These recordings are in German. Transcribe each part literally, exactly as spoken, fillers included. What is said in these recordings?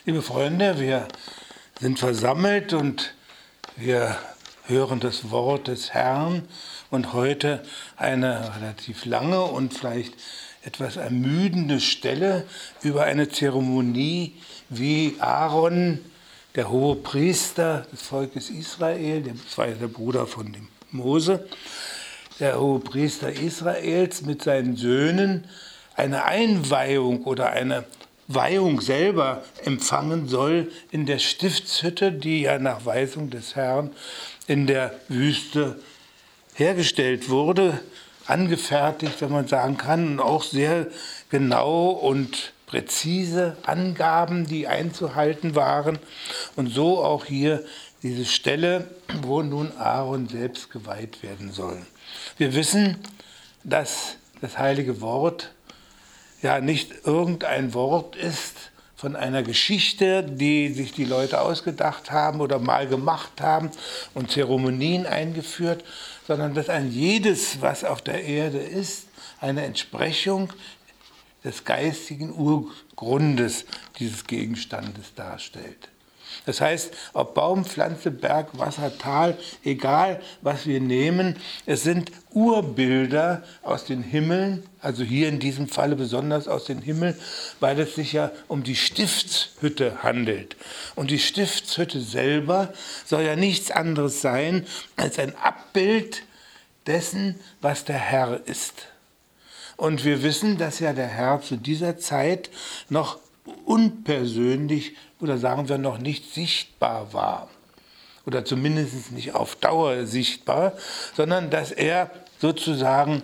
Liebe Freunde, wir sind versammelt und wir hören das Wort des Herrn und heute eine relativ lange und vielleicht etwas ermüdende Stelle über eine Zeremonie, wie Aaron, der hohe Priester des Volkes Israel, das war ja der Bruder von dem Mose, der hohe Priester Israels mit seinen Söhnen eine Einweihung oder eine Weihung selber empfangen soll in der Stiftshütte, die ja nach Weisung des Herrn in der Wüste hergestellt wurde, angefertigt, wenn man sagen kann, und auch sehr genau und präzise Angaben, die einzuhalten waren. Und so auch hier diese Stelle, wo nun Aaron selbst geweiht werden soll. Wir wissen, dass das heilige Wort ja nicht irgendein Wort ist von einer Geschichte, die sich die Leute ausgedacht haben oder mal gemacht haben und Zeremonien eingeführt, sondern dass ein jedes, was auf der Erde ist, eine Entsprechung des geistigen Urgrundes dieses Gegenstandes darstellt. Das heißt, ob Baum, Pflanze, Berg, Wasser, Tal, egal was wir nehmen, es sind Urbilder aus den Himmeln, also hier in diesem Falle besonders aus den Himmeln, weil es sich ja um die Stiftshütte handelt. Und die Stiftshütte selber soll ja nichts anderes sein als ein Abbild dessen, was der Herr ist. Und wir wissen, dass ja der Herr zu dieser Zeit noch unpersönlich oder sagen wir noch nicht sichtbar war oder zumindest nicht auf Dauer sichtbar, sondern dass er sozusagen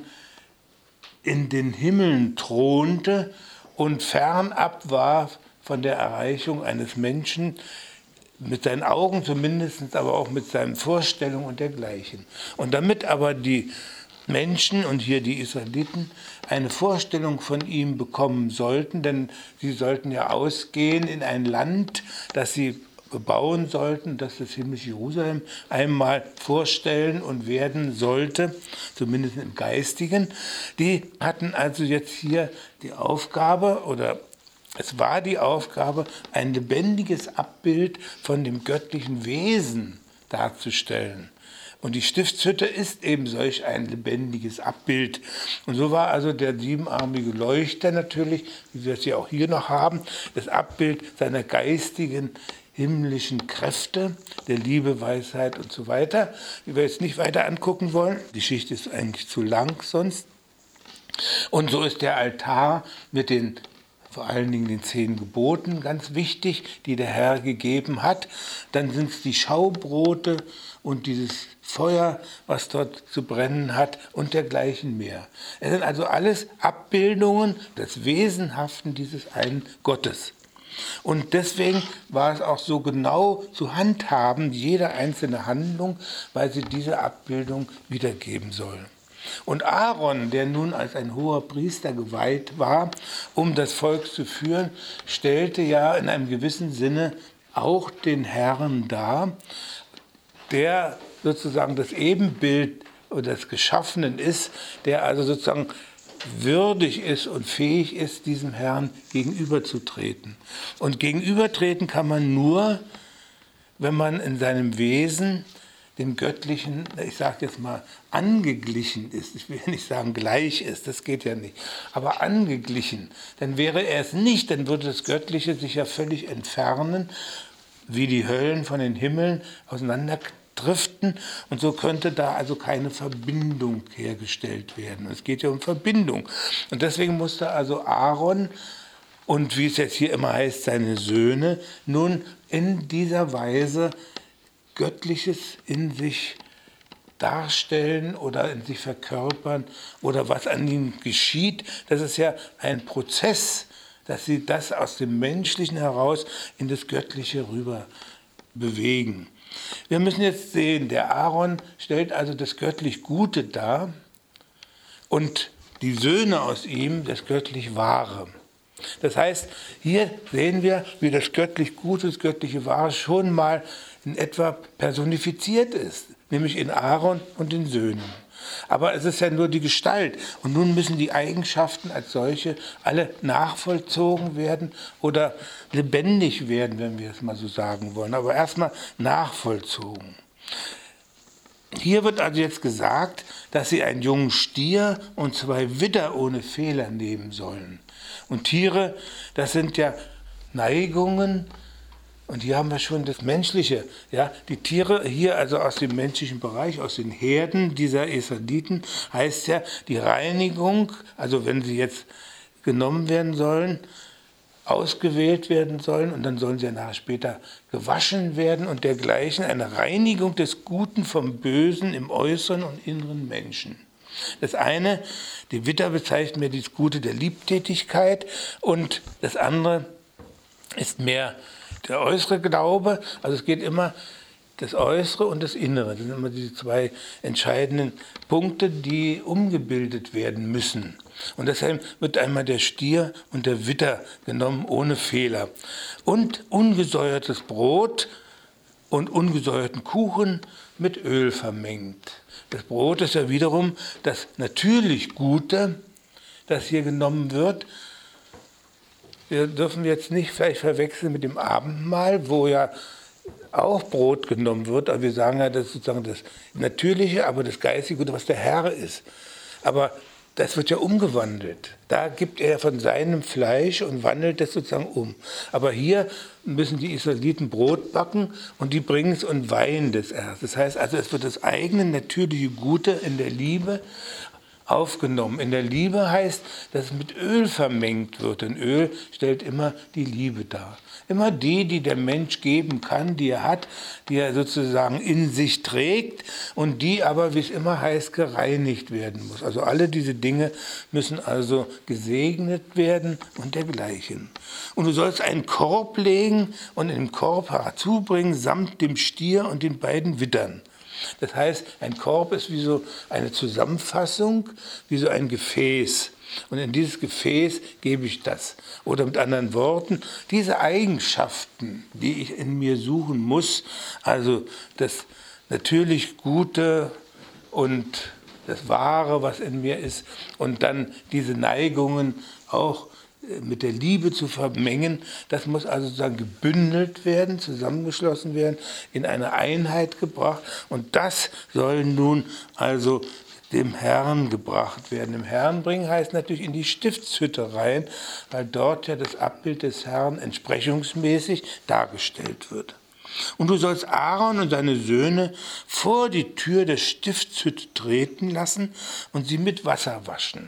in den Himmeln thronte und fernab war von der Erreichung eines Menschen, mit seinen Augen zumindest, aber auch mit seinen Vorstellungen und dergleichen. Und damit aber die Menschen und hier die Israeliten eine Vorstellung von ihm bekommen sollten, denn sie sollten ja ausgehen in ein Land, das sie bebauen sollten, das das himmlische Jerusalem einmal vorstellen und werden sollte, zumindest im Geistigen. Die hatten also jetzt hier die Aufgabe, oder es war die Aufgabe, ein lebendiges Abbild von dem göttlichen Wesen darzustellen. Und die Stiftshütte ist eben solch ein lebendiges Abbild. Und so war also der siebenarmige Leuchter natürlich, wie wir es ja auch hier noch haben, das Abbild seiner geistigen, himmlischen Kräfte, der Liebe, Weisheit und so weiter, die wir jetzt nicht weiter angucken wollen. Die Geschichte ist eigentlich zu lang sonst. Und so ist der Altar mit den vor allen Dingen den zehn Geboten ganz wichtig, die der Herr gegeben hat. Dann sind es die Schaubrote und dieses Feuer, was dort zu brennen hat und dergleichen mehr. Es sind also alles Abbildungen des Wesenhaften dieses einen Gottes. Und deswegen war es auch so genau zu handhaben, jede einzelne Handlung, weil sie diese Abbildung wiedergeben soll. Und Aaron, der nun als ein hoher Priester geweiht war, um das Volk zu führen, stellte ja in einem gewissen Sinne auch den Herrn dar, der sozusagen das Ebenbild des Geschaffenen ist, der also sozusagen würdig ist und fähig ist, diesem Herrn gegenüberzutreten. Und gegenübertreten kann man nur, wenn man in seinem Wesen dem Göttlichen, ich sage jetzt mal, angeglichen ist. Ich will nicht sagen gleich ist, das geht ja nicht, aber angeglichen. Denn wäre er es nicht, dann würde das Göttliche sich ja völlig entfernen, wie die Höllen von den Himmeln auseinanderdriften. Und so könnte da also keine Verbindung hergestellt werden. Es geht ja um Verbindung. Und deswegen musste also Aaron und, wie es jetzt hier immer heißt, seine Söhne nun in dieser Weise Göttliches in sich darstellen oder in sich verkörpern oder was an ihnen geschieht. Das ist ja ein Prozess, dass sie das aus dem Menschlichen heraus in das Göttliche rüber bewegen. Wir müssen jetzt sehen, der Aaron stellt also das göttlich Gute dar und die Söhne aus ihm das göttlich Wahre. Das heißt, hier sehen wir, wie das göttlich Gute, das göttliche Wahre schon mal in etwa personifiziert ist, nämlich in Aaron und den Söhnen. Aber es ist ja nur die Gestalt. Und nun müssen die Eigenschaften als solche alle nachvollzogen werden oder lebendig werden, wenn wir es mal so sagen wollen. Aber erstmal nachvollzogen. Hier wird also jetzt gesagt, dass sie einen jungen Stier und zwei Widder ohne Fehler nehmen sollen. Und Tiere, das sind ja Neigungen, und hier haben wir schon das Menschliche. Ja, die Tiere hier, also aus dem menschlichen Bereich, aus den Herden dieser Israeliten, heißt ja die Reinigung, also wenn sie jetzt genommen werden sollen, ausgewählt werden sollen und dann sollen sie ja nachher später gewaschen werden und dergleichen, eine Reinigung des Guten vom Bösen im äußeren und inneren Menschen. Das eine, die Widder bezeichnet mir das Gute der Liebtätigkeit und das andere ist mehr der äußere Glaube, also es geht immer das Äußere und das Innere. Das sind immer die zwei entscheidenden Punkte, die umgebildet werden müssen. Und deshalb wird einmal der Stier und der Widder genommen ohne Fehler. Und ungesäuertes Brot und ungesäuerten Kuchen mit Öl vermengt. Das Brot ist ja wiederum das natürlich Gute, das hier genommen wird. Wir dürfen jetzt nicht vielleicht verwechseln mit dem Abendmahl, wo ja auch Brot genommen wird, aber wir sagen ja, das ist sozusagen das Natürliche, aber das Geistige Gute, was der Herr ist. Aber das wird ja umgewandelt. Da gibt er von seinem Fleisch und wandelt das sozusagen um. Aber hier müssen die Israeliten Brot backen und die bringen es und weihen das erst. Das heißt also, es wird das eigene natürliche Gute in der Liebe aufgenommen. In der Liebe heißt, dass es mit Öl vermengt wird. Denn Öl stellt immer die Liebe dar. Immer die, die der Mensch geben kann, die er hat, die er sozusagen in sich trägt und die aber, wie es immer heißt, gereinigt werden muss. Also alle diese Dinge müssen also gesegnet werden und dergleichen. Und du sollst einen Korb legen und in den Korb herzubringen, samt dem Stier und den beiden Widdern. Das heißt, ein Korb ist wie so eine Zusammenfassung, wie so ein Gefäß. Und in dieses Gefäß gebe ich das. Oder mit anderen Worten, diese Eigenschaften, die ich in mir suchen muss, also das natürlich Gute und das Wahre, was in mir ist, und dann diese Neigungen auch mit der Liebe zu vermengen, das muss also sozusagen gebündelt werden, zusammengeschlossen werden, in eine Einheit gebracht. Und das soll nun also dem Herrn gebracht werden. Dem Herrn bringen heißt natürlich in die Stiftshütte rein, weil dort ja das Abbild des Herrn entsprechungsmäßig dargestellt wird. Und du sollst Aaron und seine Söhne vor die Tür der Stiftshütte treten lassen und sie mit Wasser waschen.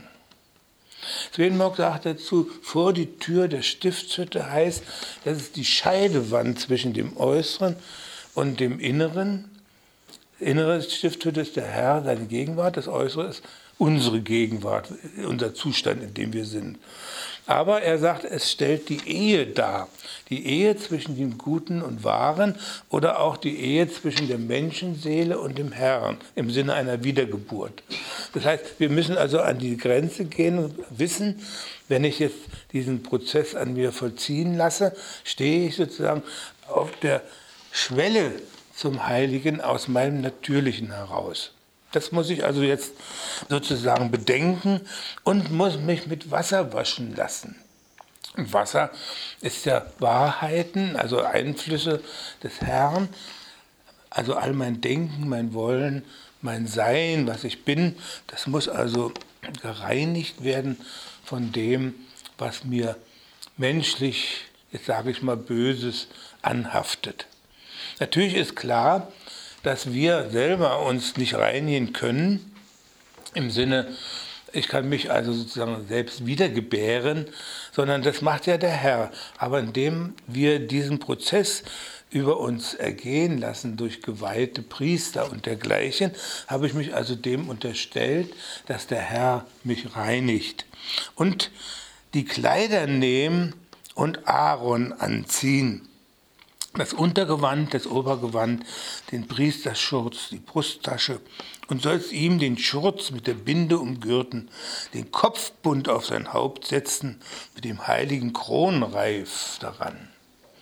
Swedenborg sagt dazu, vor die Tür der Stiftshütte heißt, das ist die Scheidewand zwischen dem Äußeren und dem Inneren. Innere Stiftshütte ist der Herr, seine Gegenwart, das Äußere ist unsere Gegenwart, unser Zustand, in dem wir sind. Aber er sagt, es stellt die Ehe dar. Die Ehe zwischen dem Guten und Wahren oder auch die Ehe zwischen der Menschenseele und dem Herrn im Sinne einer Wiedergeburt. Das heißt, wir müssen also an die Grenze gehen und wissen, wenn ich jetzt diesen Prozess an mir vollziehen lasse, stehe ich sozusagen auf der Schwelle zum Heiligen aus meinem Natürlichen heraus. Das muss ich also jetzt sozusagen bedenken und muss mich mit Wasser waschen lassen. Und Wasser ist ja Wahrheiten, also Einflüsse des Herrn, also all mein Denken, mein Wollen, mein Sein, was ich bin, das muss also gereinigt werden von dem, was mir menschlich, jetzt sage ich mal, Böses anhaftet. Natürlich ist klar, dass wir selber uns nicht reinigen können, im Sinne, ich kann mich also sozusagen selbst wiedergebären, sondern das macht ja der Herr. Aber indem wir diesen Prozess über uns ergehen lassen durch geweihte Priester und dergleichen, habe ich mich also dem unterstellt, dass der Herr mich reinigt. Und die Kleider nehmen und Aaron anziehen. Das Untergewand, das Obergewand, den Priesterschurz, die Brusttasche und sollst ihm den Schurz mit der Binde umgürten, den Kopfbund auf sein Haupt setzen, mit dem heiligen Kronreif daran.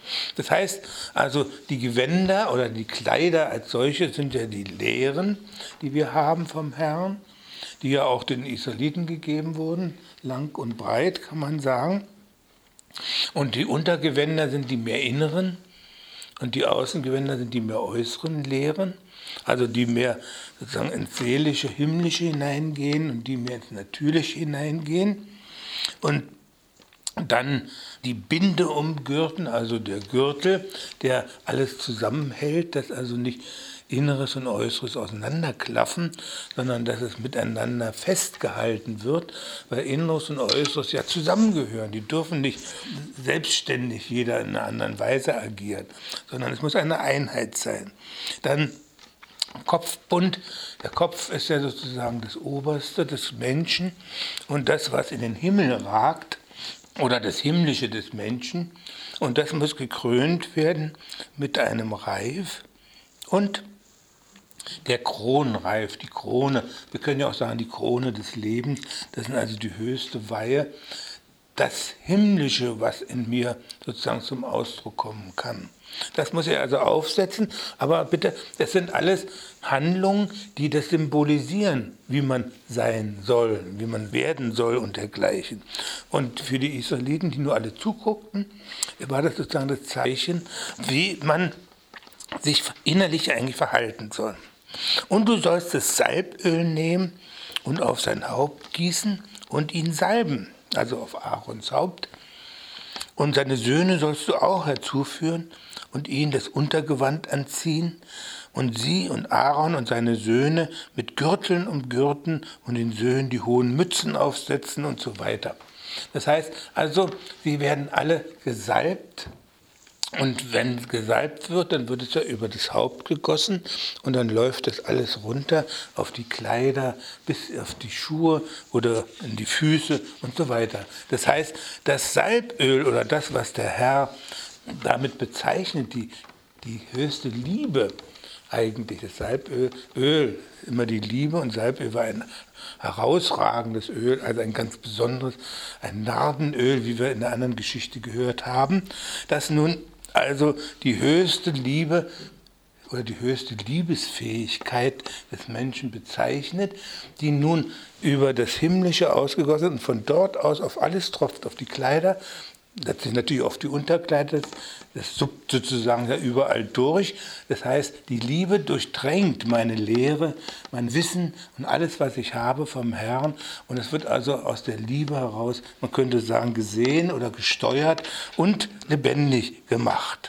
Das heißt also, die Gewänder oder die Kleider als solche sind ja die Lehren, die wir haben vom Herrn, die ja auch den Israeliten gegeben wurden, lang und breit kann man sagen. Und die Untergewänder sind die mehr inneren und die Außengewänder sind die mehr äußeren Lehren, also die mehr sozusagen ins Seelische, Himmlische hineingehen und die mehr ins Natürliche hineingehen. Und dann die Binde umgürten, also der Gürtel, der alles zusammenhält, dass also nicht Inneres und Äußeres auseinanderklaffen, sondern dass es miteinander festgehalten wird, weil Inneres und Äußeres ja zusammengehören. Die dürfen nicht selbstständig jeder in einer anderen Weise agieren, sondern es muss eine Einheit sein. Dann Kopfbund. Der Kopf ist ja sozusagen das Oberste des Menschen und das, was in den Himmel ragt, oder das Himmlische des Menschen. Und das muss gekrönt werden mit einem Reif und der Kronreif, die Krone. Wir können ja auch sagen, die Krone des Lebens, das ist also die höchste Weihe, das Himmlische, was in mir sozusagen zum Ausdruck kommen kann. Das muss er also aufsetzen, aber bitte, das sind alles Handlungen, die das symbolisieren, wie man sein soll, wie man werden soll und dergleichen. Und für die Israeliten, die nur alle zuguckten, war das sozusagen das Zeichen, wie man sich innerlich eigentlich verhalten soll. Und du sollst das Salböl nehmen und auf sein Haupt gießen und ihn salben, also auf Aarons Haupt. Und seine Söhne sollst du auch herzuführen und ihnen das Untergewand anziehen und sie und Aaron und seine Söhne mit Gürteln umgürten und den Söhnen die hohen Mützen aufsetzen und so weiter. Das heißt also, sie werden alle gesalbt. Und wenn gesalbt wird, dann wird es ja über das Haupt gegossen und dann läuft das alles runter auf die Kleider, bis auf die Schuhe oder in die Füße und so weiter. Das heißt, das Salböl oder das, was der Herr damit bezeichnet, die, die höchste Liebe eigentlich, das Salböl, Öl, immer die Liebe und Salböl war ein herausragendes Öl, also ein ganz besonderes, ein Nardenöl, wie wir in der anderen Geschichte gehört haben, das nun also die höchste Liebe oder die höchste Liebesfähigkeit des Menschen bezeichnet, die nun über das Himmlische ausgegossen und von dort aus auf alles tropft, auf die Kleider, letztlich natürlich auf die Unterkleider, das suppt sozusagen ja überall durch. Das heißt, die Liebe durchdrängt meine Lehre, mein Wissen und alles, was ich habe vom Herrn. Und es wird also aus der Liebe heraus, man könnte sagen, gesehen oder gesteuert und lebendig gemacht.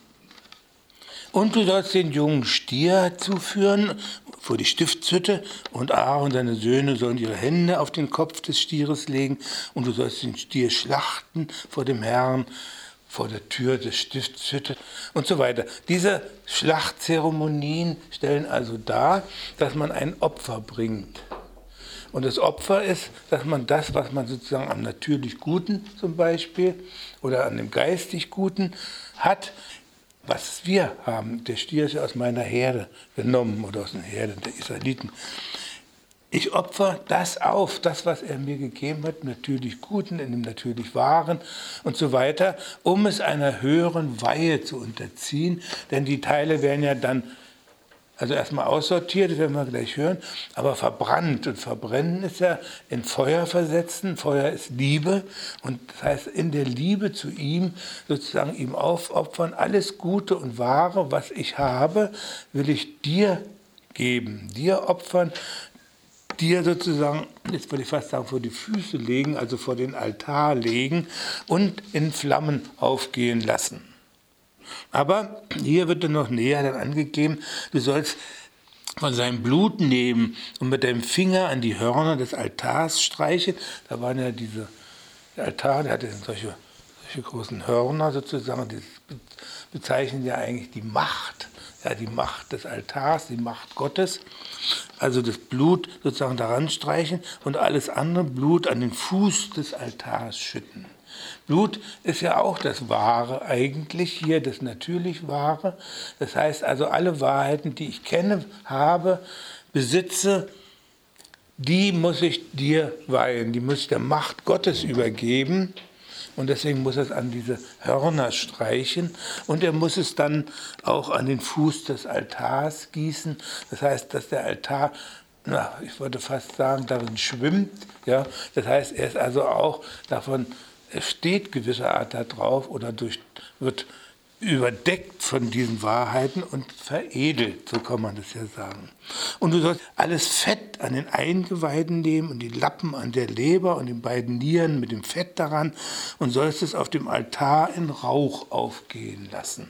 Und du sollst den jungen Stier zuführen vor die Stiftshütte und Aaron und seine Söhne sollen ihre Hände auf den Kopf des Stieres legen und du sollst den Stier schlachten vor dem Herrn, vor der Tür der Stiftshütte und so weiter. Diese Schlachtzeremonien stellen also dar, dass man ein Opfer bringt. Und das Opfer ist, dass man das, was man sozusagen am natürlich Guten zum Beispiel oder an dem geistig Guten hat, was wir haben. Der Stier ist ja aus meiner Herde genommen oder aus den Herden der Israeliten. Ich opfer das auf, das, was er mir gegeben hat, natürlich Guten, in dem natürlich Wahren und so weiter, um es einer höheren Weihe zu unterziehen. Denn die Teile werden ja dann, also erstmal aussortiert, das werden wir gleich hören, aber verbrannt. Und verbrennen ist ja in Feuer versetzen. Feuer ist Liebe. Und das heißt, in der Liebe zu ihm, sozusagen ihm aufopfern, alles Gute und Wahre, was ich habe, will ich dir geben, dir opfern, dir sozusagen, jetzt würde ich fast sagen, vor die Füße legen, also vor den Altar legen und in Flammen aufgehen lassen. Aber hier wird dann noch näher dann angegeben, du sollst von seinem Blut nehmen und mit deinem Finger an die Hörner des Altars streichen. Da waren ja diese, der Altar, der hatte solche, solche großen Hörner sozusagen, die bezeichnen ja eigentlich die Macht, ja, die Macht des Altars, die Macht Gottes. Also das Blut sozusagen daran streichen und alles andere Blut an den Fuß des Altars schütten. Blut ist ja auch das Wahre eigentlich, hier das natürlich Wahre. Das heißt also, alle Wahrheiten, die ich kenne, habe, besitze, die muss ich dir weihen, die muss ich der Macht Gottes übergeben. Und deswegen muss er es an diese Hörner streichen und er muss es dann auch an den Fuß des Altars gießen. Das heißt, dass der Altar, na, ich würde fast sagen, darin schwimmt. Ja? Das heißt, er ist also auch davon, er steht gewisser Art da drauf oder durch, wird überdeckt von diesen Wahrheiten und veredelt, so kann man das ja sagen. Und du sollst alles Fett an den Eingeweiden nehmen und die Lappen an der Leber und den beiden Nieren mit dem Fett daran und sollst es auf dem Altar in Rauch aufgehen lassen.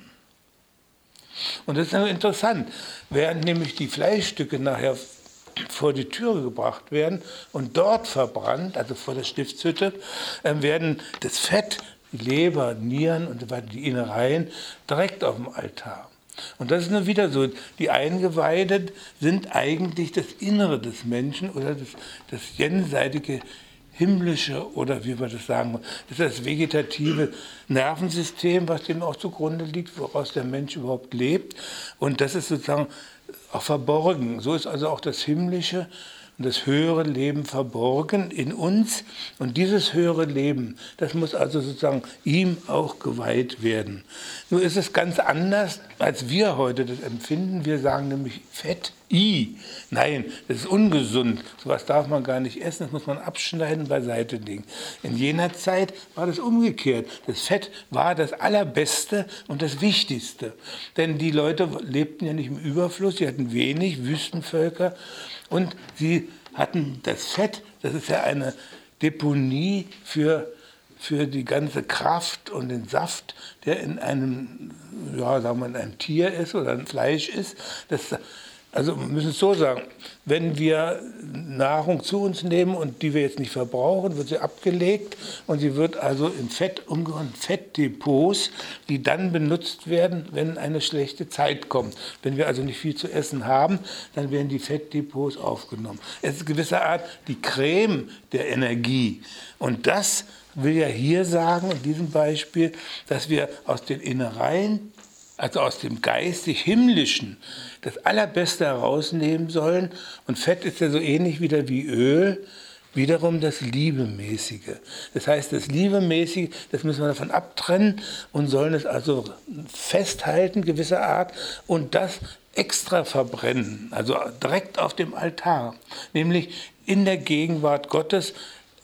Und das ist interessant, während nämlich die Fleischstücke nachher vor die Türe gebracht werden und dort verbrannt, also vor der Stiftshütte, werden das Fett, die Leber, Nieren und so weiter, die Innereien, direkt auf dem Altar. Und das ist nur wieder so, die Eingeweide sind eigentlich das Innere des Menschen oder das, das jenseitige himmlische oder wie wir das sagen, das ist das vegetative Nervensystem, was dem auch zugrunde liegt, woraus der Mensch überhaupt lebt. Und das ist sozusagen auch verborgen. So ist also auch das himmlische und das höhere Leben verborgen in uns. Und dieses höhere Leben, das muss also sozusagen ihm auch geweiht werden. Nur ist es ganz anders, als wir heute das empfinden. Wir sagen nämlich Fett, I. Nein, das ist ungesund. Sowas darf man gar nicht essen, das muss man abschneiden, beiseite legen. In jener Zeit war das umgekehrt. Das Fett war das Allerbeste und das Wichtigste. Denn die Leute lebten ja nicht im Überfluss, sie hatten wenig, Wüstenvölker. Und sie hatten das Fett, das ist ja eine Deponie für, für die ganze Kraft und den Saft, der in einem, ja, sagen wir, in einem Tier ist oder ein Fleisch ist. Das, also wir müssen es so sagen, wenn wir Nahrung zu uns nehmen und die wir jetzt nicht verbrauchen, wird sie abgelegt und sie wird also in Fett umgewandelt, Fettdepots, die dann benutzt werden, wenn eine schlechte Zeit kommt. Wenn wir also nicht viel zu essen haben, dann werden die Fettdepots aufgenommen. Es ist gewisser Art die Creme der Energie. Und das will ja hier sagen, in diesem Beispiel, dass wir aus den Innereien, also aus dem geistig-himmlischen, das Allerbeste herausnehmen sollen. Und Fett ist ja so ähnlich wieder wie Öl, wiederum das Liebemäßige. Das heißt, das Liebemäßige, das müssen wir davon abtrennen und sollen es also festhalten, gewisser Art, und das extra verbrennen, also direkt auf dem Altar, nämlich in der Gegenwart Gottes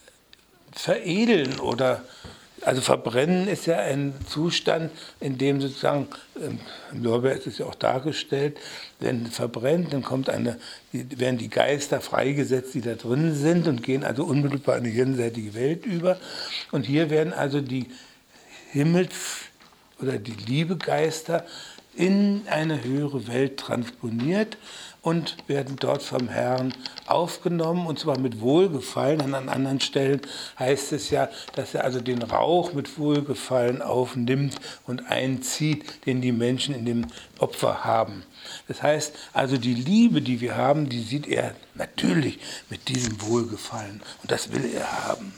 veredeln oder also verbrennen ist ja ein Zustand, in dem sozusagen, im Lorbeer ist es ja auch dargestellt, wenn verbrennt, dann kommt eine, werden die Geister freigesetzt, die da drin sind und gehen also unmittelbar in die jenseitige Welt über. Und hier werden also die Himmels- oder die Liebegeister in eine höhere Welt transponiert und werden dort vom Herrn aufgenommen, und zwar mit Wohlgefallen. An anderen Stellen heißt es ja, dass er also den Rauch mit Wohlgefallen aufnimmt und einzieht, den die Menschen in dem Opfer haben. Das heißt, also die Liebe, die wir haben, die sieht er natürlich mit diesem Wohlgefallen, und das will er haben.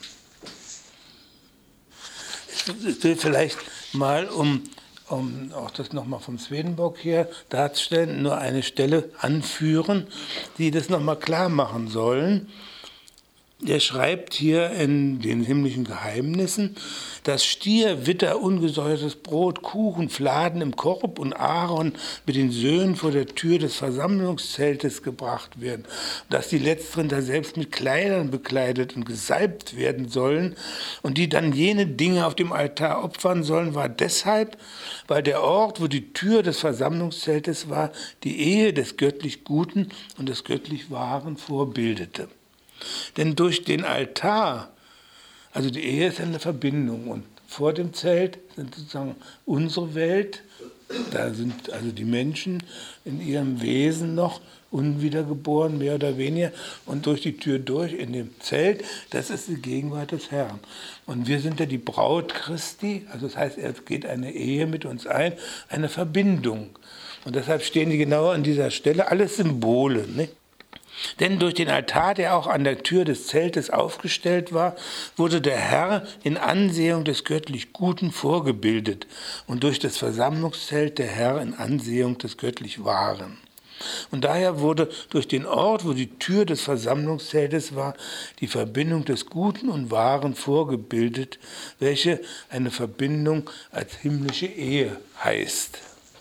Ich will vielleicht mal, um um auch das nochmal vom Swedenborg her darzustellen, nur eine Stelle anführen, die das nochmal klar machen sollen. Er schreibt hier in den himmlischen Geheimnissen, dass Stier, Witter, ungesäuertes Brot, Kuchen, Fladen im Korb und Aaron mit den Söhnen vor der Tür des Versammlungszeltes gebracht werden, dass die Letzteren da selbst mit Kleidern bekleidet und gesalbt werden sollen und die dann jene Dinge auf dem Altar opfern sollen, war deshalb, weil der Ort, wo die Tür des Versammlungszeltes war, die Ehe des göttlich Guten und des göttlich Wahren vorbildete. Denn durch den Altar, also die Ehe ist eine Verbindung, und vor dem Zelt sind sozusagen unsere Welt, da sind also die Menschen in ihrem Wesen noch unwiedergeboren, mehr oder weniger, und durch die Tür durch in dem Zelt, das ist die Gegenwart des Herrn. Und wir sind ja die Braut Christi, also das heißt, es geht eine Ehe mit uns ein, eine Verbindung. Und deshalb stehen die genau an dieser Stelle, alles Symbole, nicht? Denn durch den Altar, der auch an der Tür des Zeltes aufgestellt war, wurde der Herr in Ansehung des göttlich Guten vorgebildet und durch das Versammlungszelt der Herr in Ansehung des göttlich Wahren. Und daher wurde durch den Ort, wo die Tür des Versammlungszeltes war, die Verbindung des Guten und Wahren vorgebildet, welche eine Verbindung als himmlische Ehe heißt.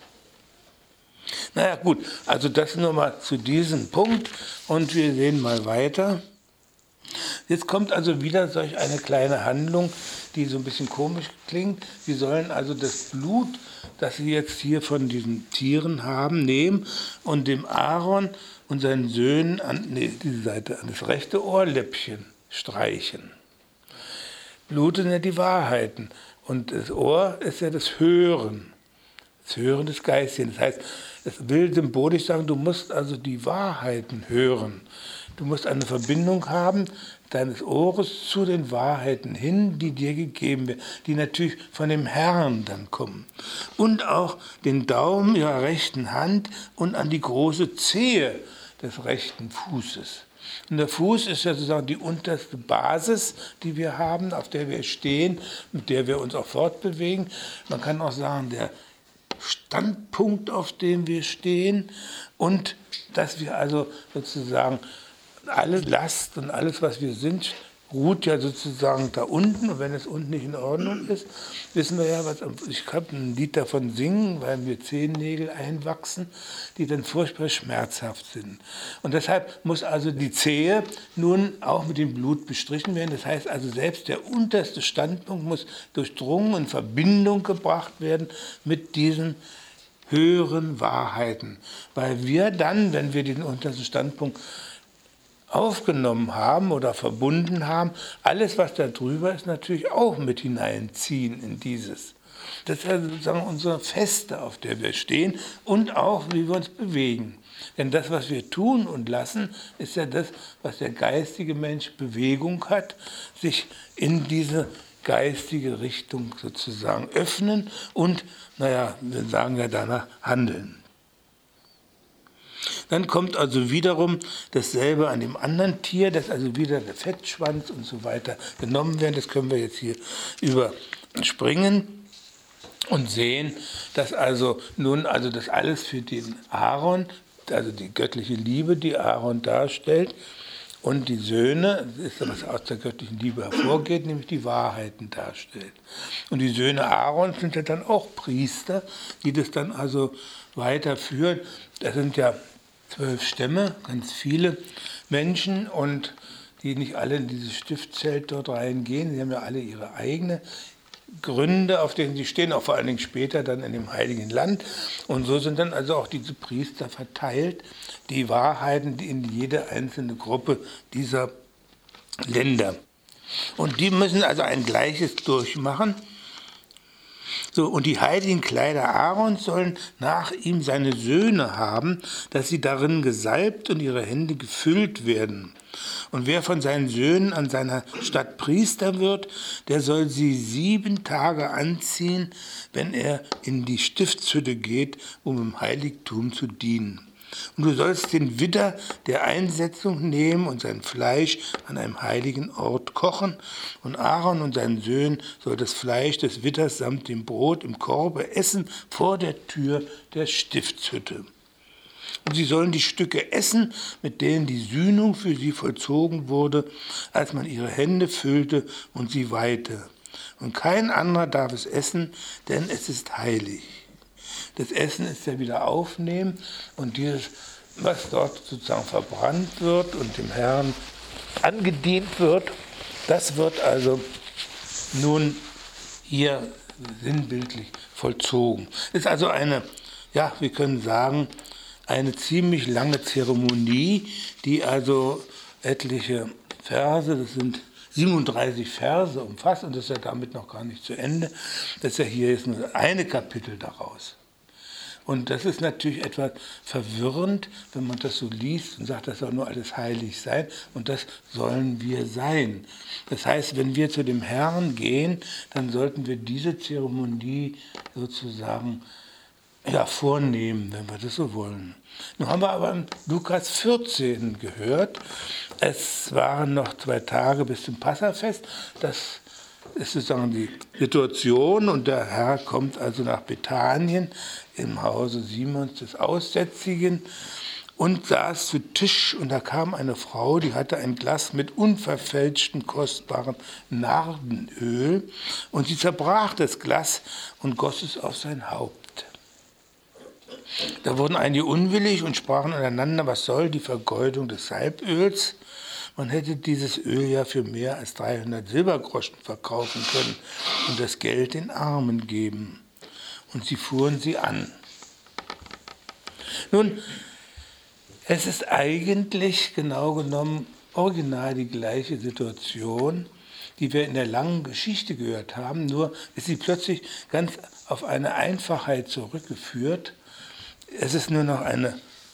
Naja gut, also das nur mal zu diesem Punkt und wir sehen mal weiter. Jetzt kommt also wieder solch eine kleine Handlung, die so ein bisschen komisch klingt. Sie sollen also das Blut, das sie jetzt hier von diesen Tieren haben, nehmen und dem Aaron und seinen Söhnen an nee, diese Seite, an das rechte Ohrläppchen streichen. Blut sind ja die Wahrheiten und das Ohr ist ja das Hören, das Hören des Geistigen. Das heißt, es will symbolisch sagen, du musst also die Wahrheiten hören. Du musst eine Verbindung haben deines Ohres zu den Wahrheiten hin, die dir gegeben werden, die natürlich von dem Herrn dann kommen. Und auch den Daumen ihrer rechten Hand und an die große Zehe des rechten Fußes. Und der Fuß ist ja sozusagen die unterste Basis, die wir haben, auf der wir stehen, mit der wir uns auch fortbewegen. Man kann auch sagen, der Standpunkt, auf dem wir stehen, und dass wir also sozusagen alle Last und alles, was wir sind, ruht ja sozusagen da unten. Und wenn es unten nicht in Ordnung ist, wissen wir ja, was, ich kann ein Lied davon singen, weil mir Zehennägel einwachsen, die dann furchtbar schmerzhaft sind. Und deshalb muss also die Zehe nun auch mit dem Blut bestrichen werden. Das heißt also, selbst der unterste Standpunkt muss durchdrungen und in Verbindung gebracht werden mit diesen höheren Wahrheiten. Weil wir dann, wenn wir diesen untersten Standpunkt aufgenommen haben oder verbunden haben, alles, was da drüber ist, natürlich auch mit hineinziehen in dieses. Das ist ja sozusagen unsere Feste, auf der wir stehen und auch, wie wir uns bewegen. Denn das, was wir tun und lassen, ist ja das, was der geistige Mensch Bewegung hat, sich in diese geistige Richtung sozusagen öffnen und, naja, wir sagen ja danach, handeln. Dann kommt also wiederum dasselbe an dem anderen Tier, dass also wieder der Fettschwanz und so weiter genommen werden. Das können wir jetzt hier überspringen und sehen, dass also nun also das alles für den Aaron, also die göttliche Liebe, die Aaron darstellt, und die Söhne, das ist was aus der göttlichen Liebe hervorgeht, nämlich die Wahrheiten darstellt. Und die Söhne Aarons sind ja dann auch Priester, die das dann also weiterführen. Das sind ja zwölf Stämme, ganz viele Menschen, und die nicht alle in dieses Stiftszelt dort reingehen. Sie haben ja alle ihre eigenen Gründe, auf denen sie stehen, auch vor allen Dingen später dann in dem Heiligen Land. Und so sind dann also auch diese Priester verteilt, die Wahrheiten die in jede einzelne Gruppe dieser Länder. Und die müssen also ein Gleiches durchmachen. So, und die heiligen Kleider Aarons sollen nach ihm seine Söhne haben, dass sie darin gesalbt und ihre Hände gefüllt werden. Und wer von seinen Söhnen an seiner Stadt Priester wird, der soll sie sieben Tage anziehen, wenn er in die Stiftshütte geht, um im Heiligtum zu dienen. Und du sollst den Widder der Einsetzung nehmen und sein Fleisch an einem heiligen Ort kochen. Und Aaron und seinen Söhnen soll das Fleisch des Widders samt dem Brot im Korbe essen vor der Tür der Stiftshütte. Und sie sollen die Stücke essen, mit denen die Sühnung für sie vollzogen wurde, als man ihre Hände füllte und sie weihte. Und kein anderer darf es essen, denn es ist heilig. Das Essen ist ja wieder aufnehmen, und dieses, was dort sozusagen verbrannt wird und dem Herrn angedient wird, das wird also nun hier sinnbildlich vollzogen. Ist also eine, ja, wir können sagen, eine ziemlich lange Zeremonie, die also etliche Verse, das sind siebenunddreißig Verse umfasst, und das ist ja damit noch gar nicht zu Ende. Das ist ja hier jetzt nur eine Kapitel daraus. Und das ist natürlich etwas verwirrend, wenn man das so liest und sagt, das soll nur alles heilig sein, und das sollen wir sein. Das heißt, wenn wir zu dem Herrn gehen, dann sollten wir diese Zeremonie sozusagen ja, vornehmen, wenn wir das so wollen. Nun haben wir aber in Lukas vierzehn gehört, es waren noch zwei Tage bis zum Passafest, das ist sozusagen die Situation und der Herr kommt also nach Bethanien im Hause Simons des Aussätzigen und saß zu Tisch und da kam eine Frau, die hatte ein Glas mit unverfälschtem kostbarem Nardenöl und sie zerbrach das Glas und goss es auf sein Haupt. Da wurden einige unwillig und sprachen untereinander, was soll die Vergeudung des Salböls? Man hätte dieses Öl ja für mehr als dreihundert Silbergroschen verkaufen können und das Geld den Armen geben. Und sie fuhren sie an. Nun, es ist eigentlich genau genommen original die gleiche Situation, die wir in der langen Geschichte gehört haben, nur ist sie plötzlich ganz auf eine Einfachheit zurückgeführt. Es ist nur noch eine,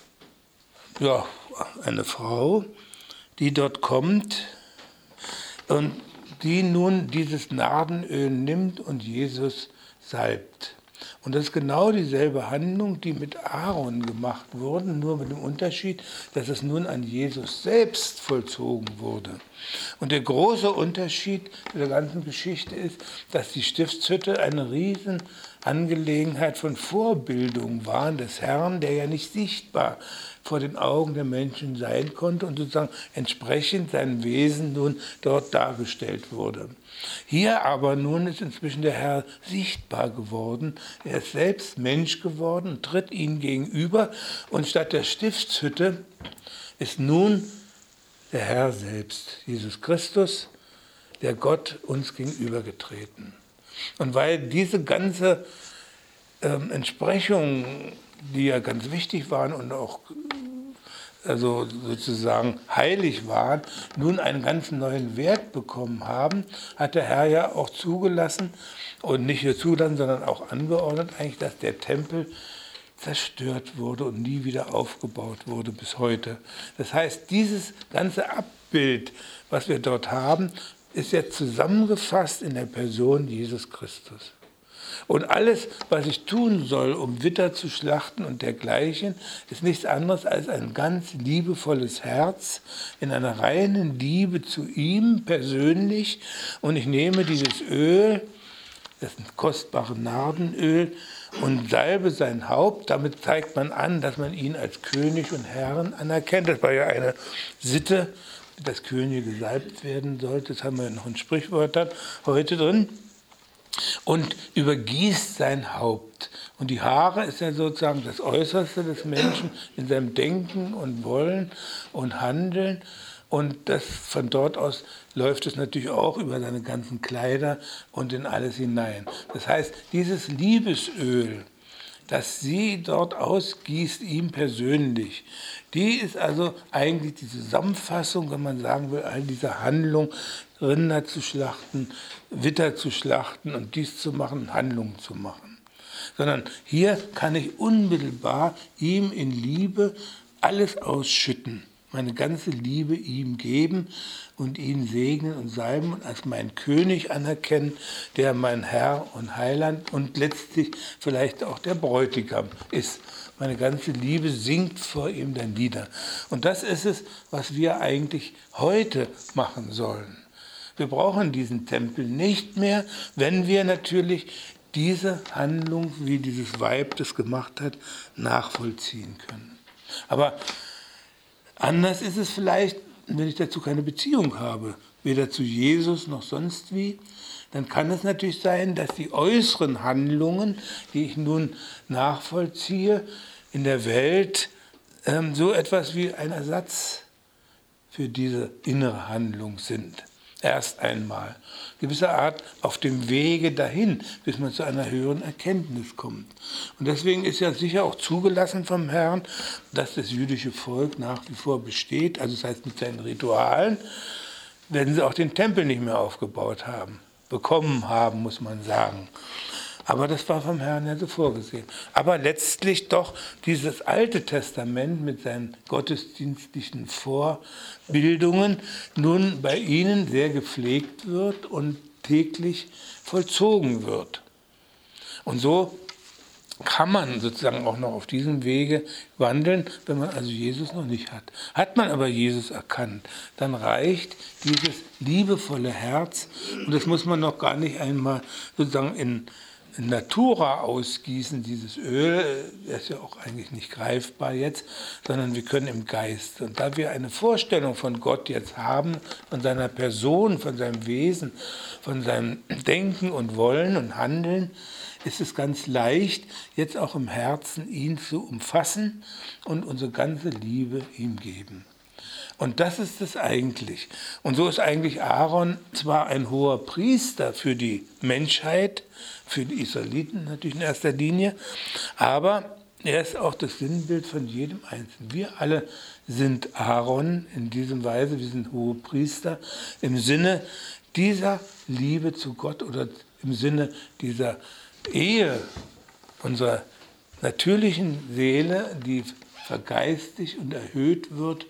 ja, eine Frau, die dort kommt und die nun dieses Nardenöl nimmt und Jesus salbt. Und das ist genau dieselbe Handlung, die mit Aaron gemacht wurde, nur mit dem Unterschied, dass es nun an Jesus selbst vollzogen wurde. Und der große Unterschied der ganzen Geschichte ist, dass die Stiftshütte eine Riesenangelegenheit von Vorbildung war des Herrn, der ja nicht sichtbar vor den Augen der Menschen sein konnte und sozusagen entsprechend sein Wesen nun dort dargestellt wurde. Hier aber nun ist inzwischen der Herr sichtbar geworden. Er ist selbst Mensch geworden und tritt ihnen gegenüber. Und statt der Stiftshütte ist nun der Herr selbst, Jesus Christus, der Gott uns gegenübergetreten. Und weil diese ganze ähm, Entsprechung, die ja ganz wichtig waren und auch also sozusagen heilig waren, nun einen ganz neuen Wert bekommen haben, hat der Herr ja auch zugelassen und nicht nur zugelassen, sondern auch angeordnet eigentlich, dass der Tempel zerstört wurde und nie wieder aufgebaut wurde bis heute. Das heißt, dieses ganze Abbild, was wir dort haben, ist jetzt zusammengefasst in der Person Jesus Christus. Und alles, was ich tun soll, um Witter zu schlachten und dergleichen, ist nichts anderes als ein ganz liebevolles Herz in einer reinen Liebe zu ihm persönlich. Und ich nehme dieses Öl, das ist ein kostbares Nardenöl, und salbe sein Haupt. Damit zeigt man an, dass man ihn als König und Herrn anerkennt. Das war ja eine Sitte, dass Könige gesalbt werden sollte. Das haben wir noch in Sprichwörtern heute drin. Und übergießt sein Haupt. Und die Haare ist ja sozusagen das Äußerste des Menschen in seinem Denken und Wollen und Handeln. Und das, von dort aus läuft es natürlich auch über seine ganzen Kleider und in alles hinein. Das heißt, dieses Liebesöl, das sie dort ausgießt, ihm persönlich, die ist also eigentlich die Zusammenfassung, wenn man sagen will, all dieser Handlung, Rinder zu schlachten, Witter zu schlachten und dies zu machen, Handlungen zu machen. Sondern hier kann ich unmittelbar ihm in Liebe alles ausschütten, meine ganze Liebe ihm geben und ihn segnen und salben und als meinen König anerkennen, der mein Herr und Heiland und letztlich vielleicht auch der Bräutigam ist. Meine ganze Liebe sinkt vor ihm dann nieder. Und das ist es, was wir eigentlich heute machen sollen. Wir brauchen diesen Tempel nicht mehr, wenn wir natürlich diese Handlung, wie dieses Weib das gemacht hat, nachvollziehen können. Aber anders ist es vielleicht, wenn ich dazu keine Beziehung habe, weder zu Jesus noch sonst wie, dann kann es natürlich sein, dass die äußeren Handlungen, die ich nun nachvollziehe, in der Welt ähm, so etwas wie ein Ersatz für diese innere Handlung sind. Erst einmal. Gewisser Art auf dem Wege dahin, bis man zu einer höheren Erkenntnis kommt. Und deswegen ist ja sicher auch zugelassen vom Herrn, dass das jüdische Volk nach wie vor besteht, also das heißt mit seinen Ritualen, wenn sie auch den Tempel nicht mehr aufgebaut haben, bekommen haben, muss man sagen. Aber das war vom Herrn ja so vorgesehen. Aber letztlich doch dieses Alte Testament mit seinen gottesdienstlichen Vorbildungen nun bei ihnen sehr gepflegt wird und täglich vollzogen wird. Und so kann man sozusagen auch noch auf diesem Wege wandeln, wenn man also Jesus noch nicht hat. Hat man aber Jesus erkannt, dann reicht dieses liebevolle Herz, und das muss man noch gar nicht einmal sozusagen in, in Natura ausgießen, dieses Öl, das ist ja auch eigentlich nicht greifbar jetzt, sondern wir können im Geist. Und da wir eine Vorstellung von Gott jetzt haben, von seiner Person, von seinem Wesen, von seinem Denken und Wollen und Handeln, ist es ganz leicht, jetzt auch im Herzen ihn zu umfassen und unsere ganze Liebe ihm geben. Und das ist es eigentlich. Und so ist eigentlich Aaron zwar ein hoher Priester für die Menschheit, für die Israeliten natürlich in erster Linie, aber er ist auch das Sinnbild von jedem Einzelnen. Wir alle sind Aaron in diesem Weise, wir sind hohe Priester im Sinne dieser Liebe zu Gott oder im Sinne dieser Ehe unserer natürlichen Seele, die vergeistigt und erhöht wird,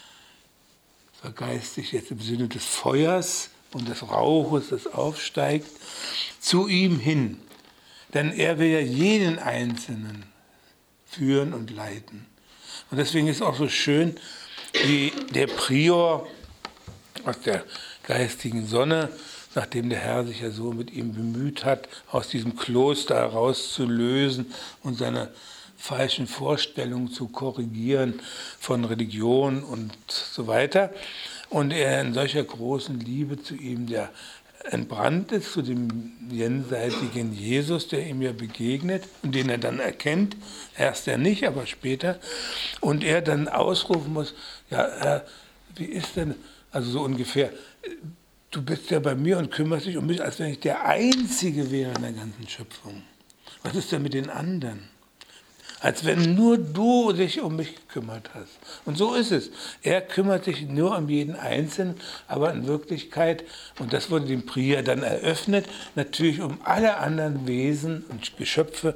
vergeistigt jetzt im Sinne des Feuers und des Rauches, das aufsteigt, zu ihm hin. Denn er will ja jeden Einzelnen führen und leiten. Und deswegen ist es auch so schön, wie der Prior aus der geistigen Sonne, nachdem der Herr sich ja so mit ihm bemüht hat, aus diesem Kloster herauszulösen und seine falschen Vorstellungen zu korrigieren von Religion und so weiter. Und er in solcher großen Liebe zu ihm, der entbrannt ist, zu dem jenseitigen Jesus, der ihm ja begegnet und den er dann erkennt, erst er nicht, aber später, und er dann ausrufen muss, ja, Herr, wie ist denn, also so ungefähr, du bist ja bei mir und kümmerst dich um mich, als wenn ich der Einzige wäre in der ganzen Schöpfung. Was ist denn mit den anderen? Als wenn nur du dich um mich gekümmert hast. Und so ist es. Er kümmert sich nur um jeden Einzelnen, aber in Wirklichkeit, und das wurde dem Prior dann eröffnet, natürlich um alle anderen Wesen und Geschöpfe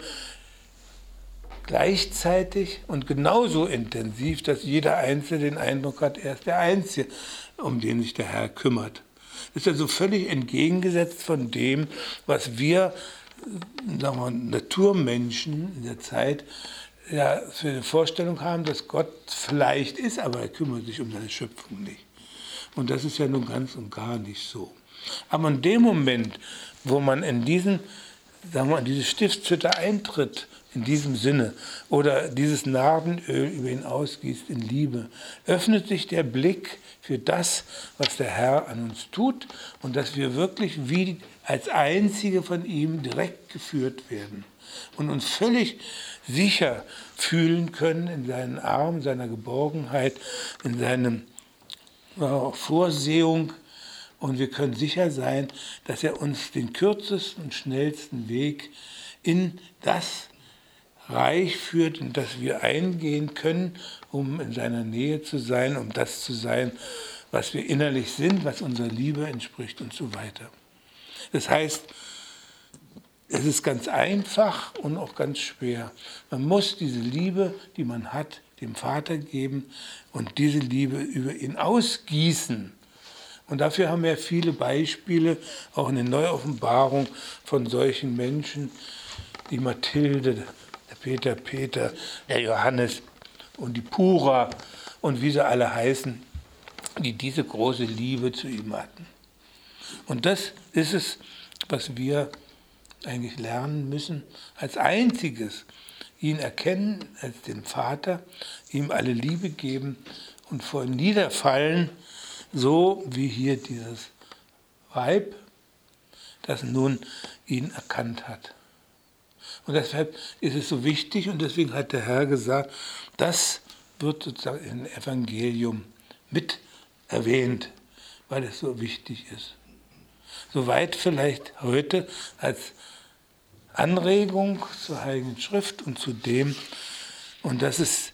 gleichzeitig und genauso intensiv, dass jeder Einzelne den Eindruck hat, er ist der Einzige, um den sich der Herr kümmert. Das ist also völlig entgegengesetzt von dem, was wir, sagen wir, Naturmenschen in der Zeit ja, für eine Vorstellung haben, dass Gott vielleicht ist, aber er kümmert sich um seine Schöpfung nicht. Und das ist ja nun ganz und gar nicht so. Aber in dem Moment, wo man in diesen, sagen wir, in diese Stiftshütte eintritt, in diesem Sinne, oder dieses Nardenöl über ihn ausgießt in Liebe, öffnet sich der Blick für das, was der Herr an uns tut und dass wir wirklich wie als Einzige von ihm direkt geführt werden und uns völlig sicher fühlen können in seinen Armen, seiner Geborgenheit, in seiner ja, Vorsehung. Und wir können sicher sein, dass er uns den kürzesten und schnellsten Weg in das Reich führt, in das wir eingehen können, um in seiner Nähe zu sein, um das zu sein, was wir innerlich sind, was unserer Liebe entspricht und so weiter. Das heißt, es ist ganz einfach und auch ganz schwer. Man muss diese Liebe, die man hat, dem Vater geben und diese Liebe über ihn ausgießen. Und dafür haben wir viele Beispiele, auch in der Neuoffenbarung von solchen Menschen, die Mathilde, der Peter Peter, der Johannes und die Pura und wie sie alle heißen, die diese große Liebe zu ihm hatten. Und das ist es, was wir eigentlich lernen müssen, als Einziges ihn erkennen als den Vater, ihm alle Liebe geben und vor ihm niederfallen, so wie hier dieses Weib, das nun ihn erkannt hat. Und deshalb ist es so wichtig, und deswegen hat der Herr gesagt, das wird sozusagen im Evangelium mit erwähnt, weil es so wichtig ist. Soweit vielleicht heute als Anregung zur Heiligen Schrift und zu dem, und das ist,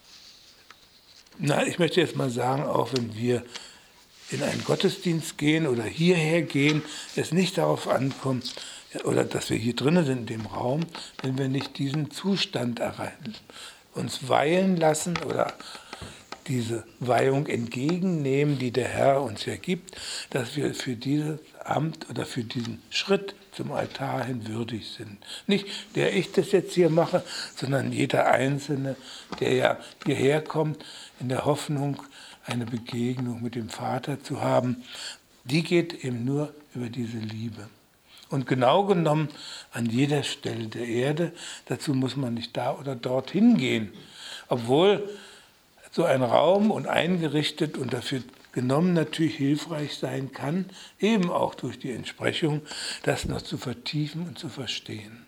na, ich möchte jetzt mal sagen, auch wenn wir in einen Gottesdienst gehen oder hierher gehen, es nicht darauf ankommt, oder dass wir hier drinnen sind in dem Raum, wenn wir nicht diesen Zustand erreichen, uns weihen lassen oder diese Weihung entgegennehmen, die der Herr uns ja gibt, dass wir für dieses Amt oder für diesen Schritt zum Altar hin würdig sind. Nicht, der ich das jetzt hier mache, sondern jeder Einzelne, der ja hierher kommt, in der Hoffnung, eine Begegnung mit dem Vater zu haben, die geht eben nur über diese Liebe. Und genau genommen an jeder Stelle der Erde, dazu muss man nicht da oder dort hingehen, obwohl so ein Raum und eingerichtet und dafür genommen natürlich hilfreich sein kann, eben auch durch die Entsprechung, das noch zu vertiefen und zu verstehen.